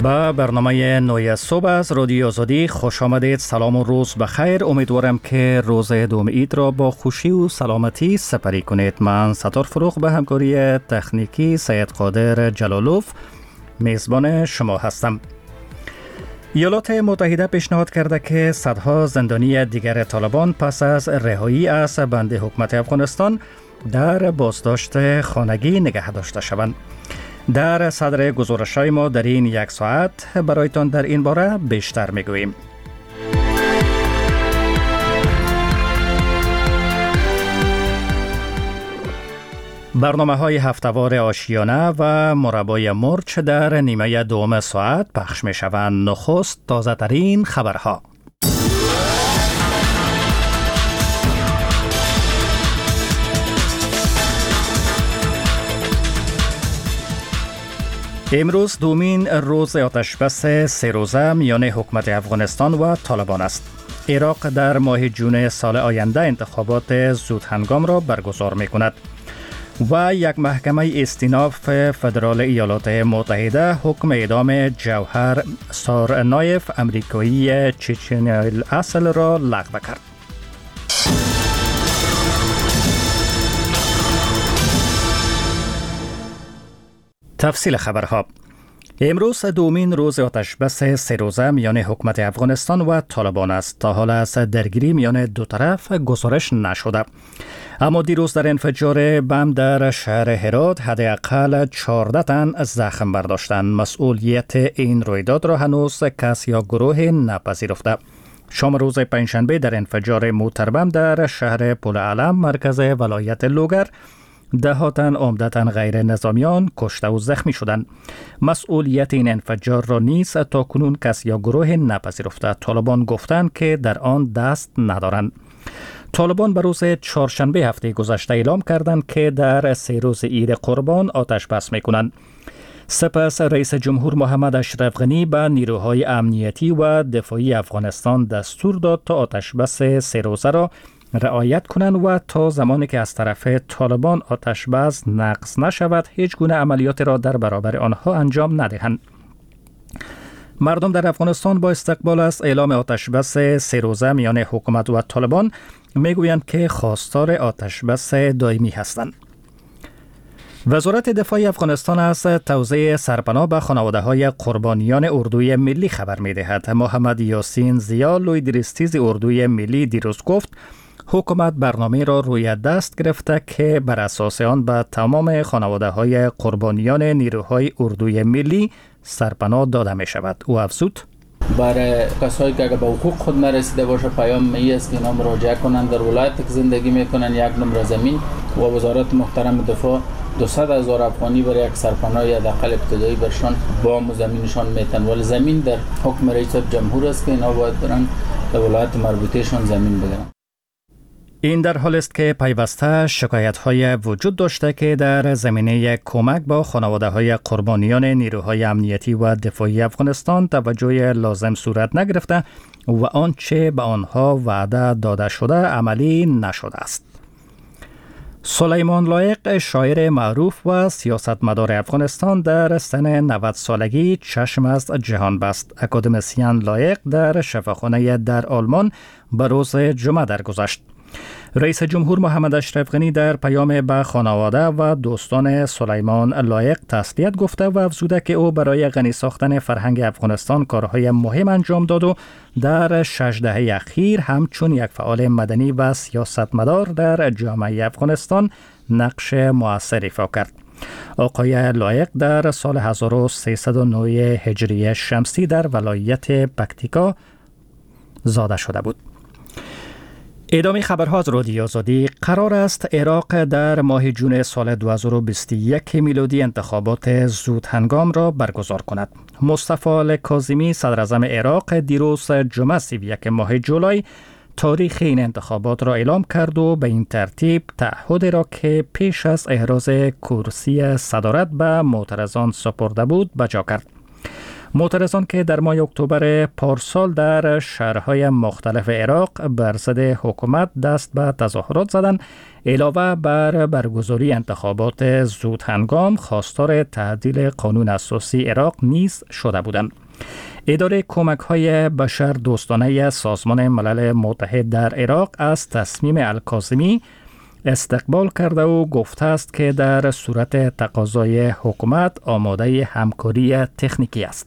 با برنامه نوی صبح از رادیو آزادی خوش آمدید. سلام و روز بخیر. امیدوارم که روز دوم عید را با خوشی و سلامتی سپری کنید. من ستار فروغ به همکاری تکنیکی سید قادر جلالوف میزبان شما هستم. ایالات متحده پیشنهاد کرده که صدها زندانی دیگر طالبان پس از رهایی از بند حکومت افغانستان در بازداشت خانگی نگه داشته شوند. در صدر گزارش‌های ما در این یک ساعت برایتان در این باره بیشتر میگوییم. برنامه‌های هفته‌وار آشیانه و مربای مرچ در نیمه دوم ساعت پخش می‌شوند. نخست تازه‌ترین خبرها. امروز دومین روز آتشبس 3 روزه میان حکومت افغانستان و طالبان است. عراق در ماه جون سال آینده انتخابات زودهنگام را برگزار می کند و یک محکمه استیناف فدرال ایالات متحده حکم اعدام جوهر سارنایف امریکایی چچنیایی اصل را لغو کرد. تفصیل خبرها. امروز دومین روز آتشبس 3 روزه میان حکومت افغانستان و طالبان است. تا حال از درگیری میان دو طرف گزارش نشده، اما دیروز در انفجار بم در شهر هرات حداقل 14 تن زخم برداشتند. مسئولیت این رویداد را هنوز کس یا گروه نپذیرفته. شام روز پنجشنبه در انفجار موتربم در شهر پل علم مرکز ولایت لوگر 10 تن عمدتاً غیر نظامیان کشته و زخمی شدند. مسئولیت این انفجار را نیز تا کنون کس یا گروه نپذیرفته. طالبان گفتند که در آن دست ندارند. طالبان به روز چهارشنبه هفته گذشته اعلام کردند که در 3 روز عید قربان آتش بس می‌کنند. سپس رئیس جمهور محمد اشرف غنی به نیروهای امنیتی و دفاعی افغانستان دستور داد تا آتش بس 3 روزه را رعایت کنند و تا زمانی که از طرف طالبان آتش بس نقض نشود هیچ گونه عملیات را در برابر آنها انجام ندهند. مردم در افغانستان با استقبال از اعلام آتش بس 3 روزه میان حکومت و طالبان میگویند که خواستار آتش بس دائمی هستند. وزارت دفاع افغانستان از توزیع سرپناه به خانواده‌های قربانیان اردوی ملی خبر می‌دهد. محمد یاسین زیا لوی درستیز اردوی ملی دیروز گفت حکومت برنامه را روی دست گرفته که بر اساس آن به تمام خانواده‌های قربانیان نیروهای اردوی ملی سرپناه داده می‌شود. او افزود: برای کسایی که به حقوق خود نرسیده باشه پیام می است که اینا مراجعه کنند. در ولایتی که زندگی میکنن یک نمره زمین و وزارت محترم دفاع 200,000 افغانی برای یک سرپناه حداقل ابتدایی برشان با زمینشان میتن، ولی زمین در حکم رئیس جمهور است که اینا باید برن در ولایت مربوطهشان زمین بگیرن. این در حال است که پیوسته شکایت‌های وجود داشته که در زمینه کمک با خانواده‌های قربانیان نیروهای امنیتی و دفاعی افغانستان توجه لازم صورت نگرفته و آنچه به آنها وعده داده شده عملی نشده است. سلیمان لایق شاعر معروف و سیاستمدار افغانستان در سن 90 سالگی چشم از جهان بست. اکادمیسین لایق در شفاخانه در آلمان به روز جمعه درگذشت. رئیس جمهور محمد اشرف غنی در پیام به خانواده و دوستان سلیمان لایق تسلیت گفته و افزوده که او برای غنی ساختن فرهنگ افغانستان کارهای مهم انجام داد و در 6 دهه اخیر همچون یک فعال مدنی و سیاستمدار در جامعه افغانستان نقش مؤثر ایفا کرد. آقای لایق در سال 1309 هجری شمسی در ولایت پکتیکا زاده شده بود. ادامه خبرها از رادیو آزادی. قرار است عراق در ماه جون سال 2021 میلادی انتخابات زودهنگام را برگزار کند. مصطفی کاظمی صدر اعظم عراق دیروز جمعه 31 ماه جولای تاریخ این انتخابات را اعلام کرد و به این ترتیب تعهد را که پیش از احراز کرسی صدارت به معترضان سپرده بود بجا کرد. معترضان که در ماه اکتبر پارسال در شهرهای مختلف عراق بر ضد حکومت دست به تظاهرات زدند، علاوه بر برگزاری انتخابات زود هنگام خواستار تعدیل قانون اساسی عراق نیز شده بودند. اداره کمک‌های بشر دوستانه سازمان ملل متحد در عراق از تصمیم الکاظمی استقبال کرده و گفته است که در صورت تقاضای حکومت آماده همکاری تکنیکی است.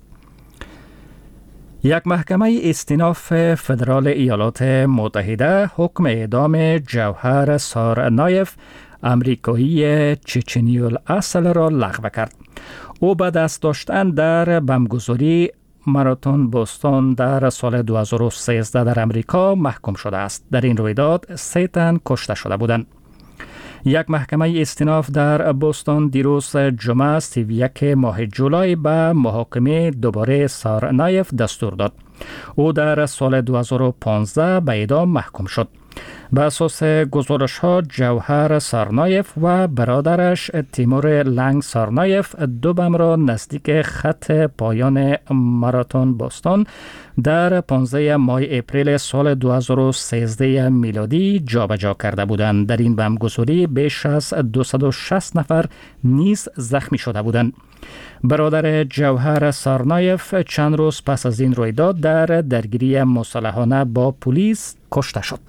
یک محکمه استیناف فدرال ایالات متحده حکم اعدام جوهر سارنایف، امریکایی چچنی الاصل را لغو کرد. او به دست داشتن در بمبگذاری ماراتون بوستون در سال 2013 در امریکا محکوم شده است. در این رویداد 3 تن کشته شده بودند. یک محکمه استیناف در بوستون دیروز جمعه 31 ماه جولای به محاکمه دوباره سارنایف دستور داد. او در سال 2015 به اعدام محکوم شد. به اساس گزارش ها جوهر سارنایف و برادرش تیمور لنگ سارنایف 2 بم را نزدیک خط پایان ماراتون بوستون در 15 ماه اپریل سال 2013 میلادی جابجا کرده بودند. در این بمبگذاری بیش از 260 نفر نیز زخمی شده بودند. برادر جوهر سارنایف چند روز پس از این رویداد در درگیری مسلحانه با پلیس کشته شد.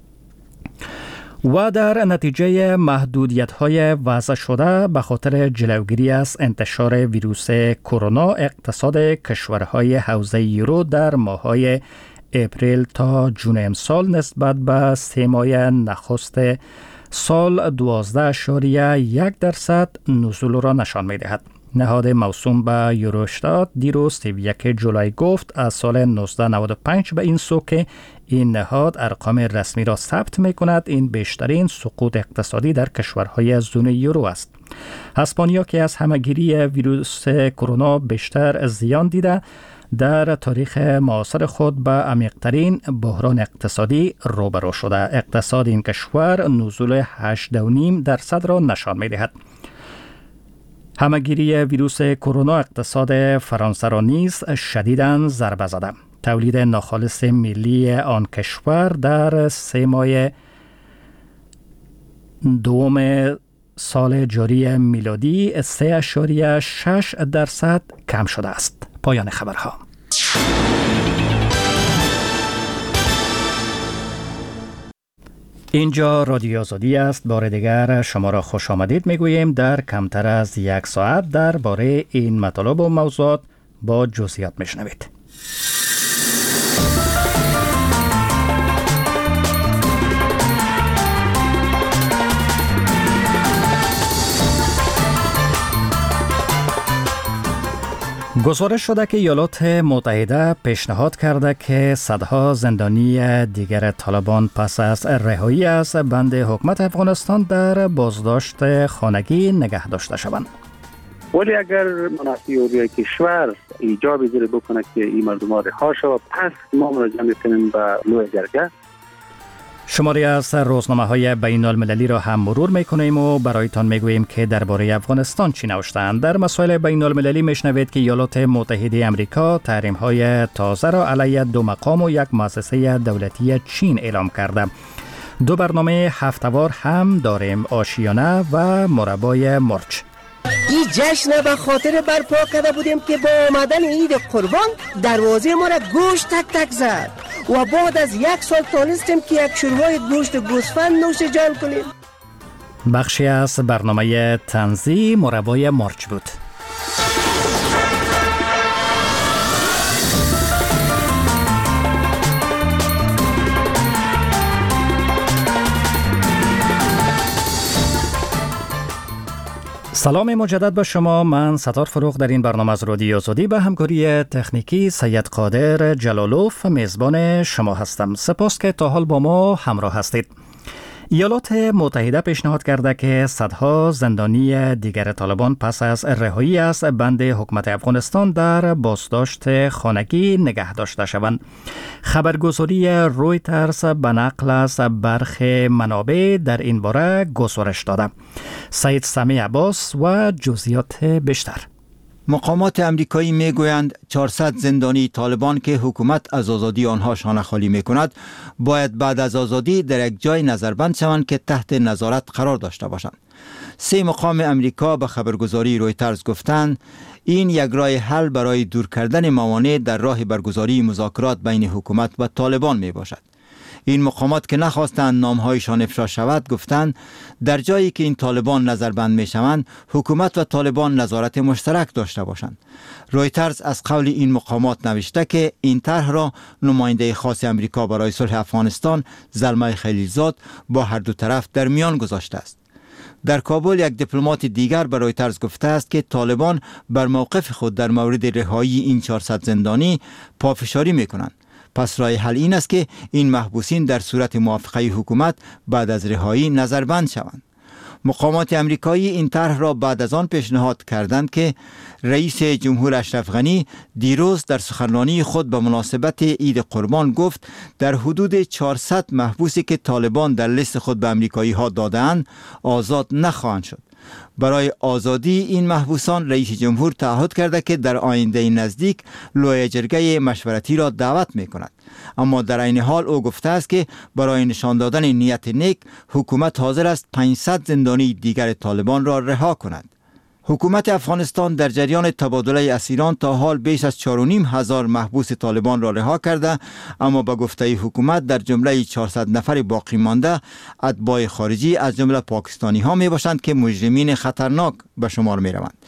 و در نتیجه محدودیت‌های وضع شده به خاطر جلوگیری از انتشار ویروس کرونا، اقتصاد کشورهای حوزه یورو در ماه‌های اپریل تا جون امسال نسبت به 3 ماه نخست سال 12.1% نزول را نشان می‌دهد. نهاد موسوم به یوروستات دیروز 31 جولای گفت از سال 1995 به این سو که این نهاد ارقام رسمی را ثبت می کند، این بیشترین سقوط اقتصادی در کشورهای زون یورو است. اسپانیا که از همه‌گیری ویروس کرونا بیشتر زیان دیده، در تاریخ معاصر خود به عمیق‌ترین بحران اقتصادی روبرو شده. اقتصاد این کشور نزول 8.5% را نشان می دهد. همه‌گیری ویروس کرونا اقتصاد فرانسه را نیز شدیداً ضربه زده. تولید ناخالص ملی آن کشور در 3 ماه دوم سال جاری میلادی 3.6% کم شده است. پایان خبرها. اینجا رادیو آزادی است. بار دیگر شما را خوش آمدید میگوییم. در کمتر از 1 ساعت درباره این مطالب و موضوعات با جزئیات میشنوید. گزارش شده که ایالات متحده پیشنهاد کرده که صدها زندانی دیگر طالبان پس از رهایی از بند حکومت افغانستان در بازداشت خانگی نگه داشته شوند. ولی اگر منافع علیه کشور ایجاب بگیره بکنه که این مردم ها رها شود، پس ما مراجعه میکنیم به لوی جرگه. شماری از روزنامه‌های بین المللی را هم مرور می‌کنیم و برایتان می‌گوییم که درباره افغانستان چی نوشته‌اند. در مسائل بین المللی می‌شنوید که ایالات متحده آمریکا تحریم‌های تازه را علیه 2 مقام و یک مؤسسه دولتی چین اعلام کرده. 2 برنامه هفته‌وار هم داریم: آشیانه و مربای مرچ. این جشن به خاطر برپا کرده بودیم که با آمدن عید قربان دروازه ما را گوشت تک تک زد و بعد از 1 سال تانستیم که یک شوربای گوشت گوسفند نوش جان کنیم. بخشی از برنامه طنزی مربای مرچ بود. سلام مجدد به شما. من ستار فروغ در این برنامه از رادیو آزادی به همکاری تکنیکی سید قادر جلالوف میزبان شما هستم. سپاس که تا حال با ما همراه هستید. ایالات متحده پیشنهاد کرده که صدها زندانی دیگر طالبان پس از رهایی از بند حکومت افغانستان در بازداشت خانگی نگه داشته شوند. خبرگزاری رویترز به نقل از برخی منابع در این باره گزارش داده. سید سمیع عباس و جزئیات بیشتر. مقامات امریکایی میگویند 400 زندانی طالبان که حکومت از آزادی آنها شانه خالی میکند باید بعد از آزادی در یک جای نظربند شوند که تحت نظارت قرار داشته باشند. 3 مقام امریکا به خبرگزاری رویترز گفتند این یک راه حل برای دور کردن موانع در راه برگزاری مذاکرات بین حکومت و طالبان می باشد. این مقامات که نخواستند نامهایشان افشا شود گفتند در جایی که این طالبان نظربند می شوند حکومت و طالبان نظارت مشترک داشته باشند. رویترز از قول این مقامات نوشته که این طرح را نماینده خاص امریکا برای صلح افغانستان زلمه خلیلزاد با هر دو طرف در میان گذاشته است. در کابل یک دیپلمات دیگر به رویترز گفته است که طالبان بر موقف خود در مورد رهایی این 400 زندانی پافشاری میکنند. پس راه حل این است که این محبوسین در صورت موافقه حکومت بعد از رهایی نظربند شوند. مقامات امریکایی این طرح را بعد از آن پیشنهاد کردند که رئیس جمهور اشرف غنی دیروز در سخنرانی خود به مناسبت عید قربان گفت در حدود 400 محبوسی که طالبان در لیست خود به امریکایی ها دادند آزاد نخواهند شد. برای آزادی این محبوسان رئیس جمهور تعهد کرده که در آینده نزدیک لوی جرگه مشورتی را دعوت می کند. اما در این حال او گفته است که برای نشان دادن نیت نیک حکومت حاضر است 500 زندانی دیگر طالبان را رها کند. حکومت افغانستان در جریان تبادله اسیران تا حال بیش از 4,500 محبوس طالبان را رها کرده، اما به گفته حکومت در جمله 400 نفر باقی مانده اتباع خارجی از جمله پاکستانی ها می باشند که مجرمین خطرناک به شمار می روند.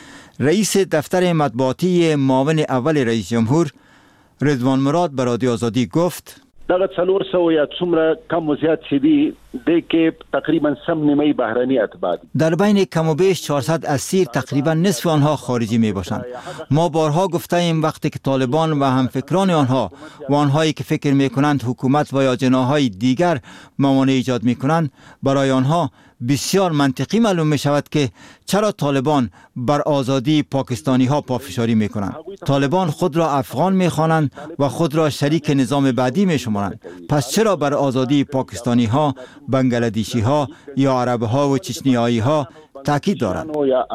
رئیس دفتر مطبوعاتی معاون اول رئیس جمهور رضوان مراد به رادیو آزادی گفت دغه 400 یا څومره کم و زیات دي د کې تقریبا سم نیمه بهرانی اتباع در بین کم و بیش 400 اسیر تقریبا نصف آنها خارجی می باشند. ما بارها گفته ایم وقتی که طالبان و همفکران آنها و آنهایی که فکر می کنند حکومت و یا جناحهای دیگر موانع ایجاد می کنند برای آنها بسیار منطقی معلوم می شود که چرا طالبان بر آزادی پاکستانی ها پافشاری می کنند. طالبان خود را افغان می خوانند و خود را شریک نظام بعدی می شمارند. پس چرا بر آزادی پاکستانی ها، بنگلادیشی ها یا عرب ها و چچنیایی ها تاکید دارند؟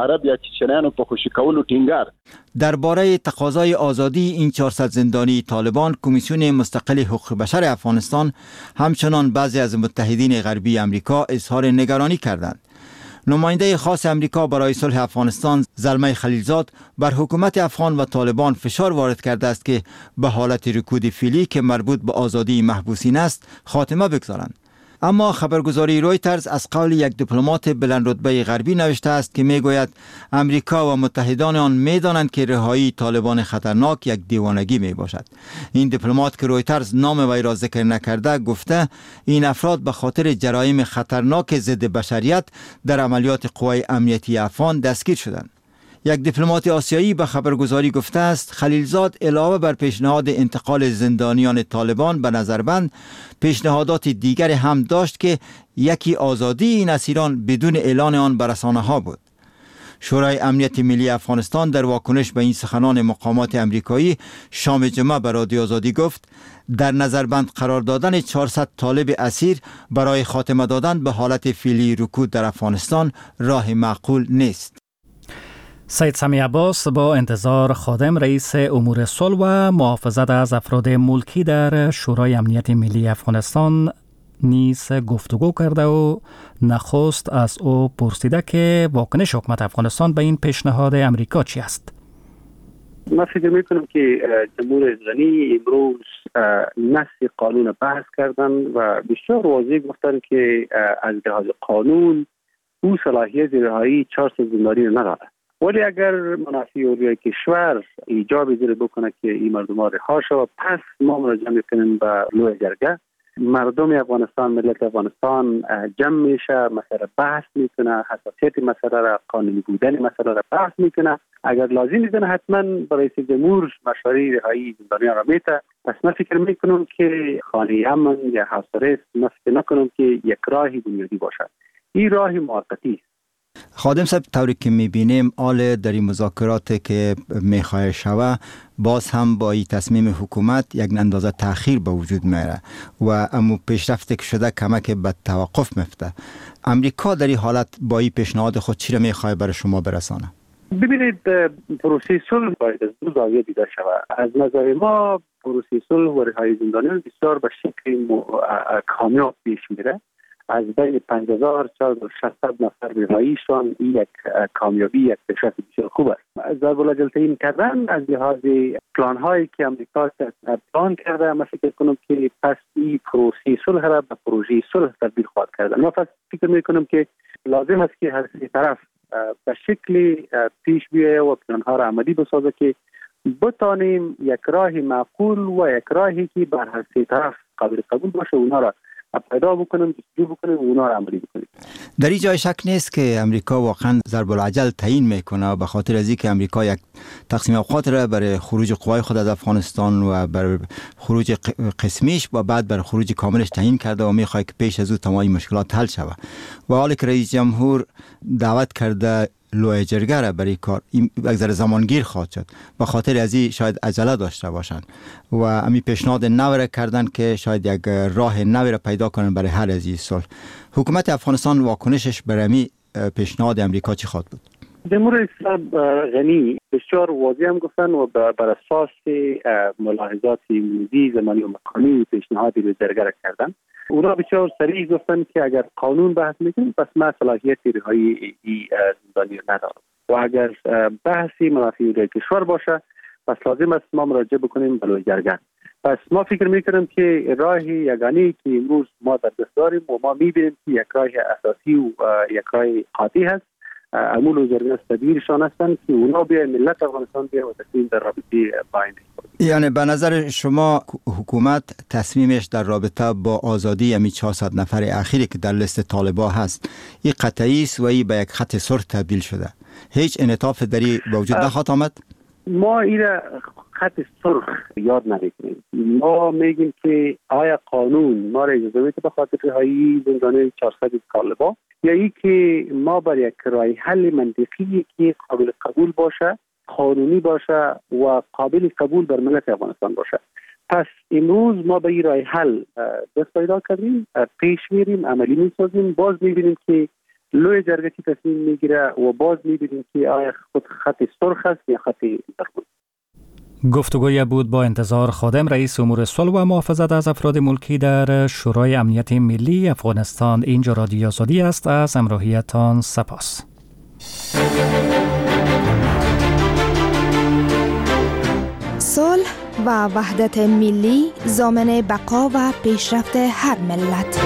درباره تقاضای آزادی این 400 زندانی طالبان، کمیسیون مستقل حقوق بشر افغانستان همچنان بعضی از متحدین غربی امریکا اظهار نگرانی کردند. نماینده خاص امریکا برای صلح افغانستان زلمه خلیلزاد بر حکومت افغان و طالبان فشار وارد کرده است که به حالت رکود فعلی که مربوط به آزادی محبوسین است خاتمه بگذارند. اما خبرگزاری رویترز از قول یک دیپلمات بلند رتبه غربی نوشته است که میگوید امریکا و متحدان آن میدانند که رهایی طالبان خطرناک یک دیوانگی می باشد. این دیپلمات که رویترز نام وی را ذکر نکرده گفته این افراد به خاطر جرایم خطرناک ضد بشریت در عملیات قوای امنیتی افغان دستگیر شدند. یک دیپلمات آسیایی به خبرگزاری گفته است خلیلزاد علاوه بر پیشنهاد انتقال زندانیان طالبان به نظربند پیشنهادات دیگر هم داشت که یکی آزادی این اسیران بدون اعلان آن به رسانه‌ها بود. شورای امنیت ملی افغانستان در واکنش به این سخنان مقامات امریکایی شام جمعه به رادیو آزادی گفت در نظربند قرار دادن 400 طالب اسیر برای خاتمه دادن به حالت فعلی رکود در افغانستان راه معقول نیست. سید سمی عباس با انتظار خادم رئیس امور صلح و محافظت از افراد ملکی در شورای امنیت ملی افغانستان نیز گفتگو کرده و نخست از او پرسیده که واکنش حکومت افغانستان به این پیشنهاد امریکا چی است؟ من فکر میکنم که جمهور غنی امروز نص قانون بحث کردن و بسیار واضح گفتن که از لحاظ قانون او صلاحیت رهایی 400 زندانی نداره. ولی اگر منافع اولیای کشور ایجاب اجازه بکنه که این مردم رها شود، پس ما مراجعه میکنیم به لوی جرگه. مردم افغانستان، ملت افغانستان جمع میشه، مسئله بحث میکنه، حساسیت مسئله را، قانونی بودن مسئله را بحث میکنه. اگر لازم میدونه حتما برای رئیس جمهور مشوره رهایی زندانیان را میده. پس من فکر میکنم که خانه امن یا حاصره من فکر نکنم که یک راه بنیادی باشد. این راه موقتی است. خادم صاحب، طوری که میبینیم آل در این مذاکرات که میخواه شوه باز هم با این تصمیم حکومت یک اندازه تأخیر به وجود میاره و امو پیشرفت که شده کمک به توقف میفته. امریکا در این حالت با این پیشنهاد خود چی را میخواه برای شما برسانه؟ ببینید پروسه صلح باید از دو زاویه دیده شود. از نظر ما پروسه صلح و رهایی زندانیان بسیار به شکل کامیاب پیش میره. از بین 54,600 نفر رهاییشان یک کامیابی، یک پیشرفت بسیار خوب است. ضرب العجل کردن از لحاظ پلان هایی که امریکا پلان کرده، من فکر کنم که پس این پروسه صلح را به پروژه صلح تبدیل خواهد کرد. من فکر میکنم که لازم است که هر سه طرف به شکل پیش بیاید و پلان ها را عملی بسازه که بتانیم یک راه معقول و یک راهی که بر هر سه طرف قابل قبول باشه اونها را پیدا بکنیم، جستجو بکنیم و اونها را عملی بکنیم. در این جای شک نیست که امریکا واقعا ضرب العجل تعیین میکنه به خاطر از اینکه امریکا یک تقسیم اوقات را برای خروج قوای خود از افغانستان و برای خروج قسمیش و بعد برای خروج کاملش تعیین کرده و میخواد که پیش از او تمام مشکلات حل شود. و حالی که رئیس جمهور دعوت کرده لوی جرگه را برای کار، این یک ذره زمانگیر خواهد شد. به خاطر از این شاید عجله داشته باشند و امی پیشنهاد نو را کردن که شاید یک راه نو را پیدا کنن برای حل از این صلح. حکومت افغانستان واکنشش برای امی پیشنهاد امریکا چی خواهد بود؟ جمهوری اسلام غنی بسیار واضح هم گفتن و بر اساس ملاحظات امروزی زمانی و مکانی پیشنهادی به جرگه کردن. اونا بسیار صریح گفتن که اگر قانون بحث میکنیم پس ما صلاحیت رهایی زندانی ندارم و اگر بحثی منافی کشور باشه پس لازم است ما مراجعه بکنیم به لوی جرگه. پس ما فکر میکنم که راه یگانه‌ای که امروز ما در دست داریم و ما میبینیم که یک راه اساسی و یک راه قاطع هست، امول و جرگه تدبیرشان هستند که اونا بیا ملت افغانستان بیا و تصمیم در رابطه باینده. یعنی به نظر شما حکومت تصمیمش در رابطه با آزادی امی 400 نفر اخیری که در لیست طالبان هست این قطعی است و این به یک خط سرخ تبدیل شده، هیچ انعطاف دری به وجود نخواهد آمد؟ ما این خط سرخ یاد نمیکنیم. ما میگیم که آیا قانون ما را اجازه میده به خاطر رهایی زندانی 400 طالبان یا ای که ما بر یک راه حل منطقی که قابل قبول باشه، قانونی باشه و قابل قبول بر ملت افغانستان باشه. پس امروز ما به این راه حل دست پیدا کردیم، پیش میریم، عملی میسازیم، باز میبینیم که لوی جرگه تصمیم میگیره و باز میبینیم که آیا خود خط سرخ است یا خط زرد. گفتگوی بود با انتظار خادم، رئیس امور صلح و محافظت از افراد ملکی در شورای امنیت ملی افغانستان. اینجا رادیو آزادی است. از همراهیتان سپاس. صلح و وحدت ملی ضامن بقا و پیشرفت هر ملت.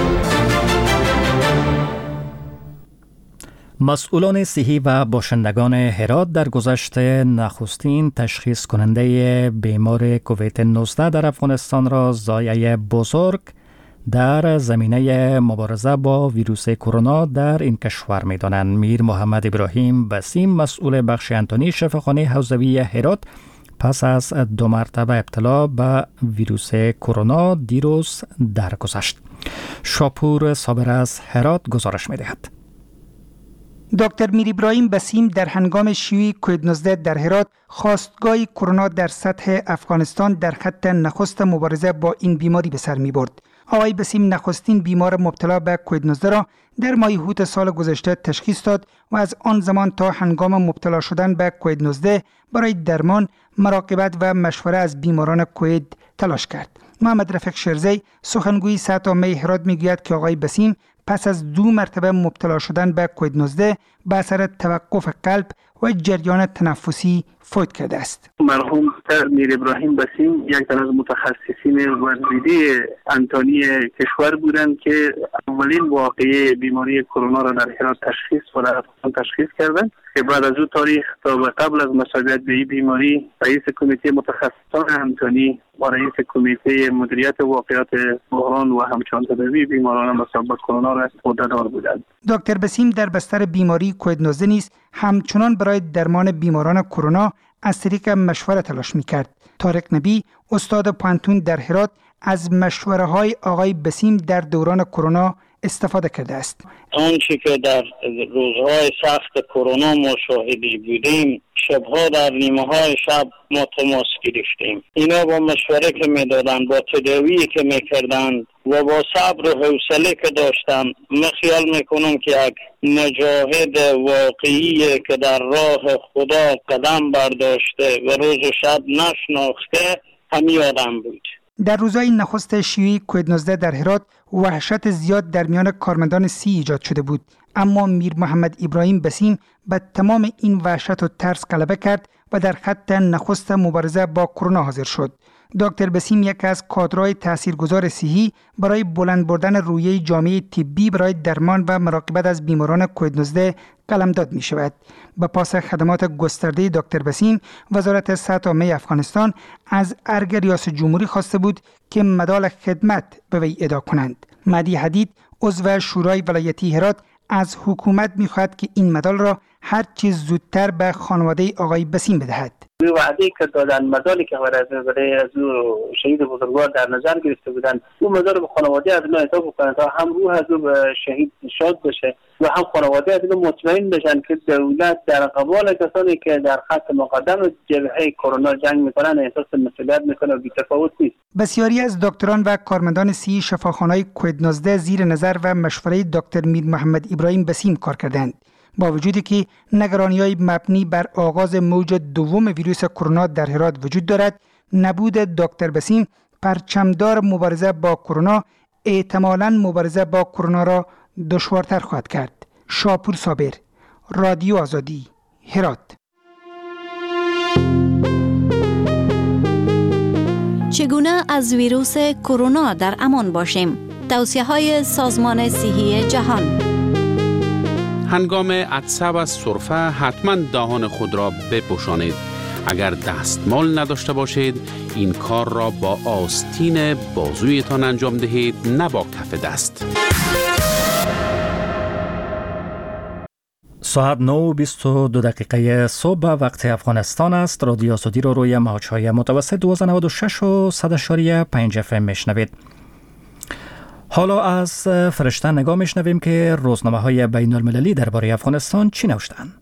مسئولان صحی و باشندگان هرات در گذشته نخستین تشخیص کننده بیمار کووید 19 در افغانستان را ضایعه بزرگ در زمینه مبارزه با ویروس کرونا در این کشور می دانند. میر محمد ابراهیم بسیم، مسئول بخش انتونی شفاخانه حوزوی هرات، پس از 2 مرتبه ابتلا به ویروس کرونا دیروز درگذشت. شاپور صابر از هرات گزارش می دهد. دکتر میر ابراهیم بسیم در هنگام شیوع کووید 19 در هرات، خاستگاه کرونا در سطح افغانستان در خط نخست مبارزه با این بیماری به سر می برد. آقای بسیم نخستین بیمار مبتلا به کووید 19 را در ماه اوت سال گذشته تشخیص داد و از آن زمان تا هنگام مبتلا شدن به کووید 19 برای درمان، مراقبت و مشوره از بیماران کووید تلاش کرد. محمد رفیق شیرزی، سخنگوی سطح عامه هرات، میگوید که آقای بسیم پس از 2 مرتبه مبتلا شدن به کووید 19 به اثر توقف قلب و جریان تنفسی فوت کرده است. مرحوم میر ابراهیم بسیم یک از متخصصین ورزیدی انتونی کشور بودند که اولین واقعه بیماری کرونا را در هرات تشخیص و در افغانستان تشخیص کردند که بعد از او تاریخ تا به قبل از مسئولیت به این بیماری رئیس کمیته متخصصان انتونی و رئیس کمیته مدیریت واقعات بحران و همچنان تداوی بیماران مصاب به کرونا را عهده‌دار بودند. دکتر بسیم در بستر بیماری کووید 19 نیز همچنان برای درمان بیماران کرونا از طریق مشوره تلاش می‌کرد. طارق نبی، استاد پانتون در هرات، از مشوره‌های آقای بسیم در دوران کرونا استفاده کرده است. آنچه که در روزهای سخت کرونا ما شاهدی بودیم، شبها در نیمه‌های شب ما تماس گرفتیم. اینا با مشوره که میدادند، با تداویی که میکردند، و با صبر و حوصله که داشتم، من خیال میکنم که یک مجاهد واقعی که در راه خدا قدم برداشته و روز و شب نشناخته همین آدم بود. در روزهای نخست شیوع کووید-19 در هرات وحشت زیاد در میان کارمندان سی ایجاد شده بود، اما میر محمد ابراهیم بسیم به تمام این وحشت و ترس غلبه کرد و در خط نخست مبارزه با کرونا حاضر شد. دکتر بسیم یکی از کادرهای تاثیرگذار صحی برای بلند بردن رویه جامعه طبی برای درمان و مراقبت از بیماران کووید-19 قلمداد می شود. به پاس خدمات گسترده دکتر بسیم، وزارت صحت عامه افغانستان از ارگ ریاست جمهوری خواسته بود که مدال خدمت به وی اهدا کنند. مهدی حدید، عضو شورای ولایتی هرات، از حکومت می خواهد که این مدال را هر چیز زودتر به خانواده آقای بسیم بدهد. وعده که دادن، مدالی که برای از شهید بزرگوار در نظر گرفته بودند، اون مدار به خانواده از اینا اعطا بکنند تا هم روح از او به شهید شاد بشه و هم خانواده از اینا مطمئن بشن که دولت در قبال کسانی که در خط مقدم جبهه کرونا جنگ میکنن احساس مسئولیت میکنه و بی‌تفاوت نیست. بسیاری از دکتران و کارمندان سی شفاخانه‌های کووید-19 زیر نظر و مشوره دکتر میر محمد ابراهیم بسیم کار کردند. با وجودی که نگرانی‌های مبنی بر آغاز موج دوم ویروس کرونا در هرات وجود دارد، نبود دکتر بسیم پرچمدار مبارزه با کرونا احتمالاً مبارزه با کرونا را دشوارتر خواهد کرد. شاپور صابر، رادیو آزادی، هرات. چگونه از ویروس کرونا در امان باشیم؟ توصیه‌های سازمان صحی جهان. هنگام عطسه و سرفه حتما دهان خود را بپوشانید. اگر دستمال نداشته باشید، این کار را با آستین بازویتان انجام دهید، نه با کف دست. ساعت 9:22 صبح وقت افغانستان است. رادیو آزادی را روی موج‌های متوسط 1296 و 100.5 FM میشنوید. حالا از فرشته نگاه میشنویم که روزنامه‌های بین المللی درباره افغانستان چی نوشتند.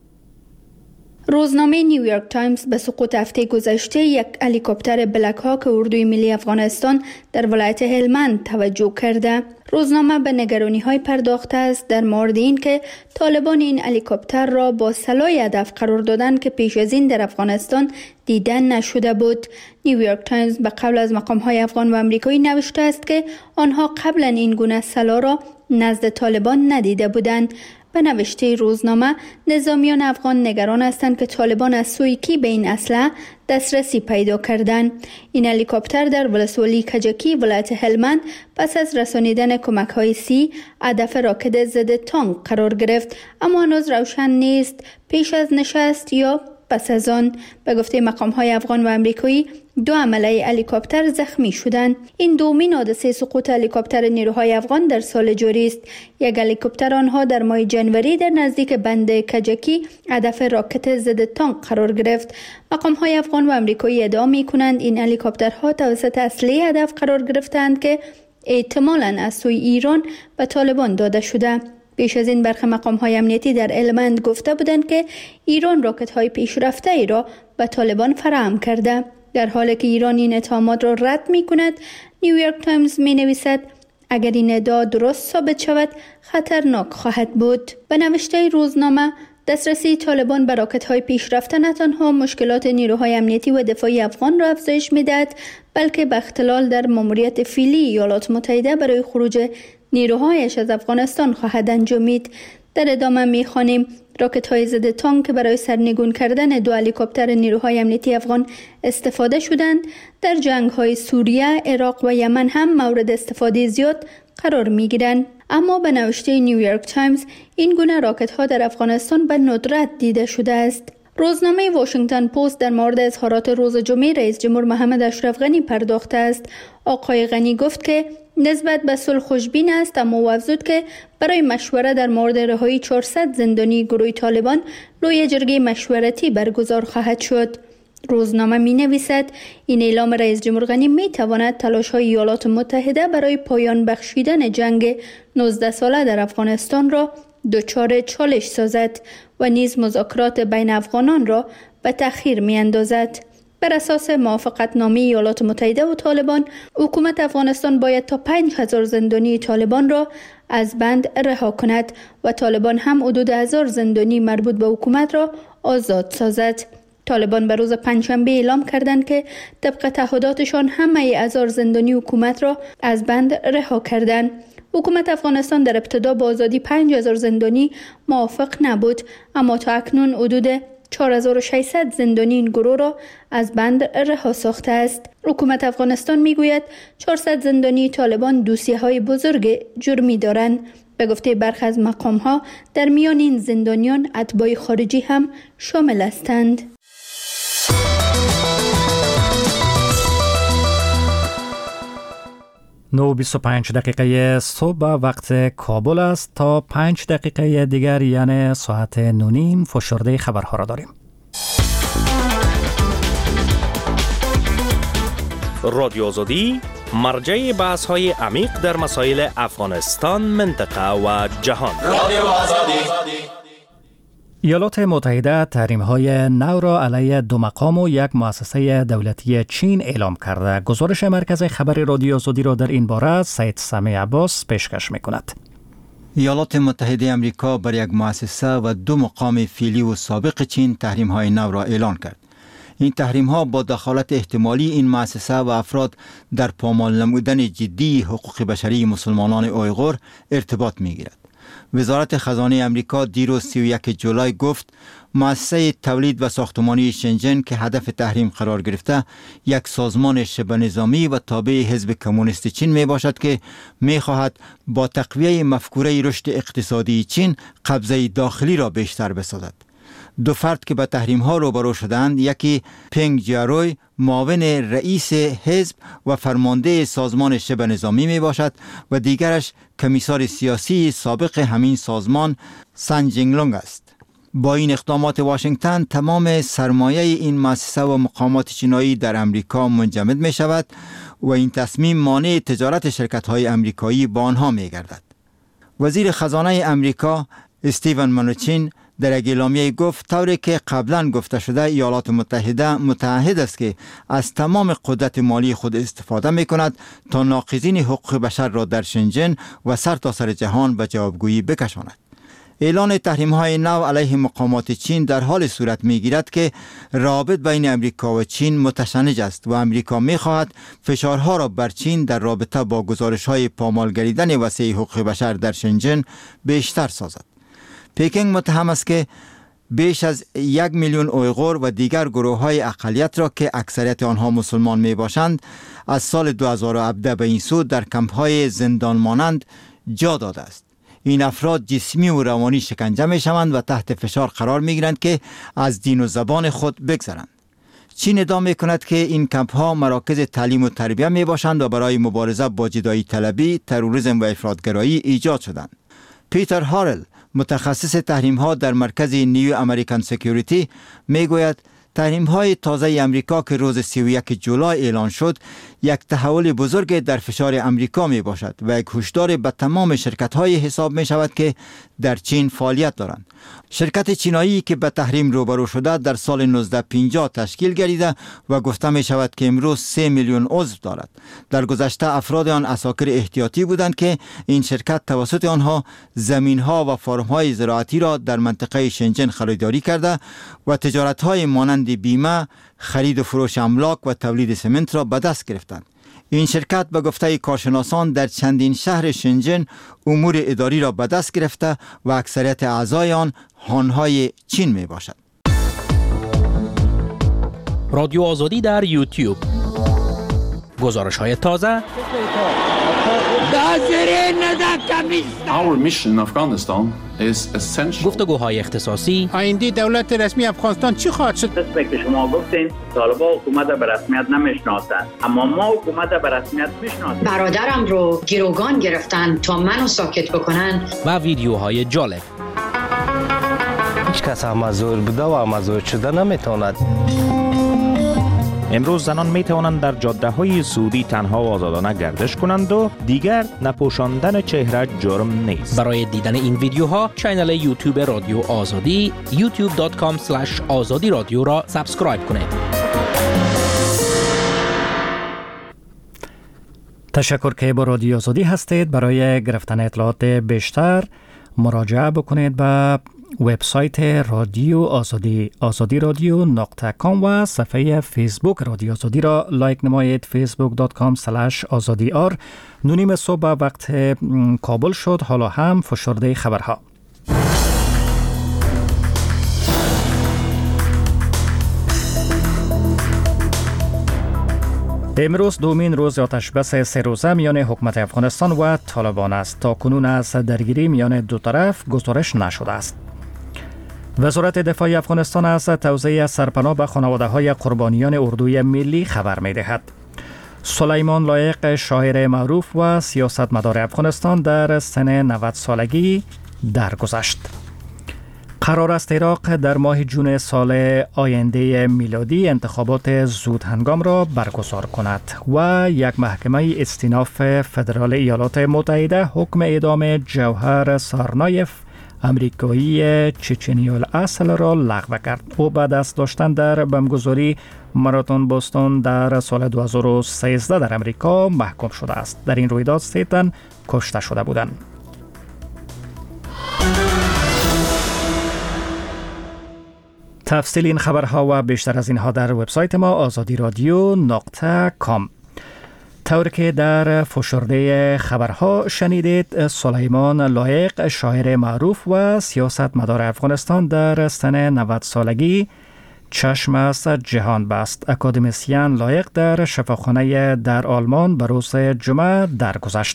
روزنامه نیویورک تایمز به سقوط هفته گذشته یک هلیکوپتر بلک هاک اردوی ملی افغانستان در ولایت هلمند توجه کرده. روزنامه به نگرانی‌های پرداخته است در مورد این که طالبان این هلیکوپتر را با سلاح هدف قرار دادند که پیش از این در افغانستان دیده نشده بود. نیویورک تایمز به قول از مقام‌های افغان و آمریکایی نوشته است که آنها قبلا این گونه سلاح را نزد طالبان ندیده بودند. به نوشته روزنامه، نظامیان افغان نگران هستند که طالبان از سوی کی به این اسلحه دسترسی پیدا کردند. این هلیکوپتر در ولسوالی کجکی ولایت هلمند پس از رسانیدن کمک‌های سی هدف راکت ضد تانک قرار گرفت، اما هنوز روشن نیست پیش از نشست یا پس از آن. به گفته مقام‌های افغان و آمریکایی، 2 عمله هلیکوپتر زخمی شدند. این دومین حادثه سقوط هلیکوپتر نیروهای افغان در سال جاری است. یک هلیکوپتر آنها در ماه جنوری در نزدیک بند کجکی هدف راکت ضد تانک قرار گرفت. مقام‌های افغان و آمریکایی ادعا می‌کنند این هلیکوپترها توسط اسلحه هدف قرار گرفتند که احتمالاً از سوی ایران به طالبان داده شده. پیش از این برخی مقام‌های امنیتی در هلمند گفته بودند که ایران راکت‌های پیشرفته ای را به طالبان فراهم کرده. در حالی که ایران این اتهامات را رد می‌کند، نیویورک تایمز می‌نویسد اگر این ادعا درست ثابت شود خطرناک خواهد بود. به نوشته روزنامه، دسترسی طالبان به راکت‌های پیشرفته نه تنها مشکلات نیروهای امنیتی و دفاعی افغان را افزایش می‌دهد، بلکه به اختلال در ماموریت فعلی ایالات متحده برای خروج نیروهایش از افغانستان خواهد انجامید. در ادامه می‌خوانیم راکت‌های ضد تانک که برای سرنگون کردن 2 هلیکوپتر نیروهای امنیتی افغان استفاده شدند، در جنگ‌های سوریه، عراق و یمن هم مورد استفاده زیاد قرار می‌گیرند. اما به نوشته نیویورک تایمز، این گونه راکت‌ها در افغانستان به ندرت دیده شده است. روزنامه واشنگتن پست در مورد اظهارات روز جمعه رئیس جمهور محمد اشرف غنی پرداخته است. آقای غنی گفت که نسبت به صلح خوشبین است، اما افزود که برای مشوره در مورد رهایی 400 زندانی گروه طالبان روی جرگه مشورتی برگزار خواهد شد. روزنامه می نویسد این اعلام رئیس جمهور غنی می تواند تلاش‌های ایالات متحده برای پایان بخشیدن جنگ 19 ساله در افغانستان را دچار چالش سازد و نیز مذاکرات بین افغانان را به تأخیر می اندازد. بر اساس موافقتنامه ایالات متحده و طالبان، حکومت افغانستان باید تا 5000 زندانی طالبان را از بند رها کند و طالبان هم حدود 1000 زندانی مربوط به حکومت را آزاد سازد. طالبان به روز پنجشنبه اعلام کردند که طبق تعهداتشان همه 1000 زندانی حکومت را از بند رها کردند. حکومت افغانستان در ابتدا با آزادی 5000 زندانی موافق نبود، اما تا اکنون حدود 4600 زندانی این گروه را از بند رها ساخته است. حکومت افغانستان میگوید 400 زندانی طالبان دوسیه‌های بزرگ جرمی دارند. به گفته برخی از مقام‌ها در میان این زندانیان اتباع خارجی هم شامل هستند. 9:25 دقیقه صبح وقت کابل است. تا 5 دقیقه دیگر یعنی ساعت 9:30 فشرده خبرها را داریم. رادیو آزادی مرجع بحث های عمیق در مسائل افغانستان، منطقه و جهان. رادیو آزادی. ایالات متحده تحریم‌های نو را علیه 2 مقام و 1 مؤسسه دولتی چین اعلام کرده. گزارش مرکز خبر رادیو آزادی را در این باره سید سمیع عباس پیشکش می‌کند. ایالات متحده آمریکا بر 1 مؤسسه و 2 مقام فعلی و سابق چین تحریم‌های نو را اعلان کرد. این تحریم‌ها با دخالت احتمالی این مؤسسه و افراد در پامال نمودن جدی حقوق بشری مسلمانان اویغور ارتباط می‌گیرد. وزارت خزانه امریکا دیروز 31 جولای گفت مؤسسه تولید و ساختمانی شنجن که هدف تحریم قرار گرفته یک سازمان شبه نظامی و تابع حزب کمونیست چین می باشد که می خواهد با تقویه مفکوره رشد اقتصادی چین قبضه داخلی را بیشتر بسازد. 2 فرد که به تحریم ها روبرو شدند، یکی پنگ جیاروی معاون رئیس حزب و فرمانده سازمان شبه نظامی می باشد و دیگرش کمیسار سیاسی سابق همین سازمان سن جینگلونگ است. با این اقدامات واشنگتن تمام سرمایه این مؤسسه و مقامات چینایی در امریکا منجمد می شود و این تصمیم مانع تجارت شرکت های امریکایی با آنها می گردد. وزیر خزانه امریکا استیون منوچین در یک اعلامیه گفت طوری که قبلا گفته شده ایالات متحده متعهد است که از تمام قدرت مالی خود استفاده می کند تا ناقضین حقوق بشر را در شنجن و سرتاسر جهان به جوابگویی بکشاند. اعلان تحریم های نو علیه مقامات چین در حال صورت می گیرد که روابط بین امریکا و چین متشنج است و امریکا می خواهد فشارها را بر چین در رابطه با گزارش های پامال گریدن وسیع حقوق بشر در شنجن بیشتر سازد. پکینگ متهم است که بیش از 1 میلیون اویغور و دیگر گروه های اقلیت را که اکثریت آنها مسلمان می باشند از سال 2017 به این سو در کمپ های زندان مانند جا داده است. این افراد جسمی و روانی شکنجه می شوند و تحت فشار قرار می گیرند که از دین و زبان خود بگذرند. چین ادعا می کند که این کمپ ها مراکز تعلیم و تربیت می باشند و برای مبارزه با جدایی طلبی، تروریسم و افراطگرایی ایجاد شدند. پیتر هارل متخصص تحریم ها در مرکز نیو امریکن سکیوریتی می گوید تحریم های تازه امریکا که روز 31 جولای اعلان شد یک تحول بزرگ در فشار امریکا می باشد و یک هشدار به تمام شرکت های حساب می شود که در چین فعالیت دارند. شرکت چینایی که به تحریم روبرو شده در سال 1950 تشکیل گردیده و گفته می شود که امروز 3 میلیون عضو دارد. در گذشته افراد آن عساکر احتیاطی بودند که این شرکت توسط آنها زمین ها و فرم های زراعتی را در منطقه شنجن خریداری کرده و تجارت های مانند بیمه، خرید و فروش املاک و تولید سمنت را به دست گرفتند. این شرکت به گفته کارشناسان در چندین شهر شنجن امور اداری را به دست گرفته و اکثریت اعضای آن هانهای چین می باشد. رادیو آزادی در یوتیوب. گزارش های تازه. Our mission in Afghanistan is essential. گفتگوهای اختصاصی. آینده دولت رسمی افغانستان چی خواهد شد؟ مثل که شما گفتین طالبان حکومت به رسمیت نمیشناسند، اما ما حکومت به رسمیت میشناسیم. برادرم رو گروگان گرفتن تا منو ساکت بکنن. و ویدیوهای جالب. هیچ کس مزور بوده و مزور شده نمیتواند. امروز زنان می توانند در جاده های سعودی تنها و آزادانه گردش کنند و دیگر نپوشاندن چهره جرم نیست. برای دیدن این ویدیوها کانال یوتیوب رادیو آزادی youtube.com/azadi radio را سابسکرایب کنید. تشکر که با رادیو آزادی هستید. برای گرفتن اطلاعات بیشتر مراجعه بکنید به وبسایت رادیو آزادی azadiradyo.com و صفحه فیسبوک رادیو آزادی را لایک نمایید. facebook.com/azadiyar. 9 صبح وقت کابل شد. حالا هم فشرده خبرها. امروز دومین روز آتش بس 3 روزه میان حکومت افغانستان و طالبان است. تا کنون از درگیری میان دو طرف گزارش نشده است. وزارت دفاع افغانستان از توزیع سرپناه به خانواده‌های قربانیان اردوی ملی خبر می‌دهد. سلیمان لایق شاعر معروف و سیاستمدار افغانستان در سن 90 سالگی درگذشت. قرار است عراق در ماه جون سال آینده میلادی انتخابات زود هنگام را برگزار کند و یک محکمه استیناف فدرال ایالات متحده حکم اعدام جوهر سارنایف امریکایی چچنی الاصل را لغو کرد. او بعد از داشتن در بمبگذاری ماراتون بوستون در سال 2013 در امریکا محکوم شده است. در این رویداد 3 تن کشته شده بودند. تفصیل این خبرها و بیشتر از اینها در وبسایت ما azadiradyo.com. طور که در فشرده خبرها شنیدید، سلیمان لایق شاعر معروف و سیاستمدار افغانستان در سن 90 سالگی چشم از جهان بست. اکادمیسین لایق در شفاخانه در آلمان به روز جمعه درگذشت.